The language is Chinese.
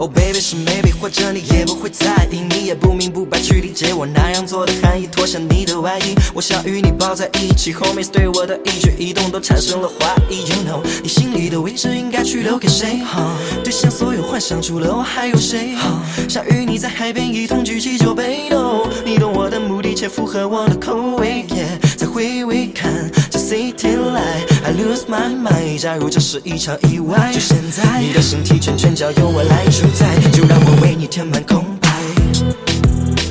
Oh baby 是 maybe 或者你也不会在意，你也不明不白去理解我那样做的含义，脱下你的外衣，我想与你抱在一起，后面对我的一举一动都产生了怀疑。You know 你心里的位置应该去留给谁？对象所有幻想除了我还有谁？想与你在海边一同举起酒杯。No 你懂我的目的且符合我的口味。Yeah 再回味看这 city light I lose my mind， 假如这是一场意外，就现在你的身体圈圈交由我来主宰，就让我为你填满空